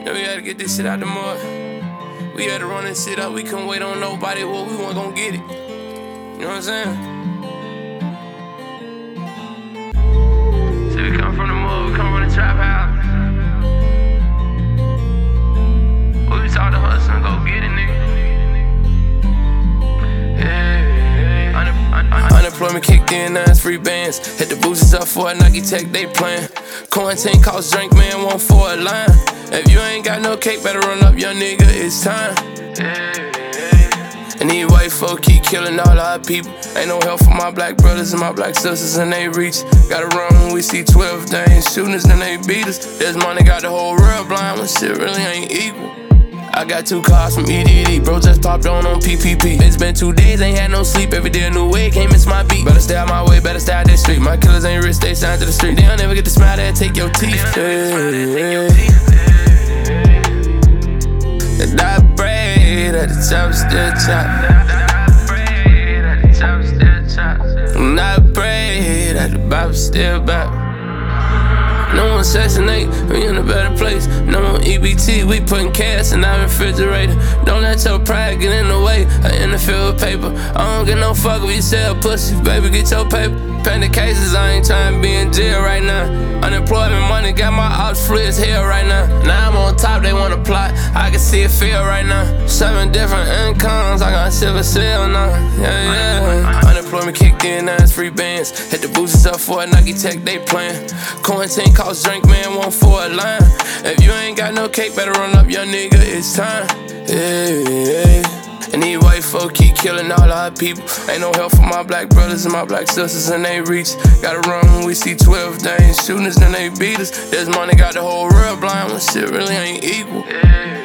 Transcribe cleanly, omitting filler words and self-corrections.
Then we had to get this shit out the mud. We had to run this shit up. We couldn't wait on nobody. Well, we weren't gonna get it. You know what I'm saying? See, we come from the mud. We come from the trap house. We taught to hustle and go get it, nigga. Unemployment kicked in, now it's free bands. Hit the boosters up for a Nike Tech, they playin'. Quarantine cost drink, man, one for a line. If you ain't got no cake, better run up, young nigga, it's time. And these white folk keep killing all our people. Ain't no help for my black brothers and my black sisters, and they reach. Gotta run when we see 12 days shooters, then they beat us. This money got the whole world blind when shit really ain't equal. I got 2 cars from EDD, bro just popped on PPP. It's been 2 days, ain't had no sleep. Every day a new way, can't miss my beat. Better stay out my way, better stay out that street. My killers ain't rich, they signed to the street. They don't never get to smile, they'll take your teeth. And I pray that the chop still chop. And I pray that the bop still bop. No one Section 8, we in a better place. No one EBT, we putting cash in our refrigerator. Don't let your pride get in the way. I interfere with paper. I don't get no fuck if you sell pussy, baby, get your paper. Panda cases, I ain't trying to be in jail right now. Unemployment money got my ops free as hell right now. Now I'm on top, they wanna plot, I can see it feel right now. 7 different incomes, I got shit for sale now. Yeah. Unemployment kicked in, now it's free bands. Hit the boosters up for a Nike Tech, they playin'. Quarantine cost drink, man, one for a line. If you ain't got no cake, better run up, young nigga, it's time. And these white folk keep killing all our people. Ain't no help for my black brothers and my black sisters, and they reach. Gotta run when we see 12 days shooters, then they beat us. This money got the whole world blind when shit really ain't equal.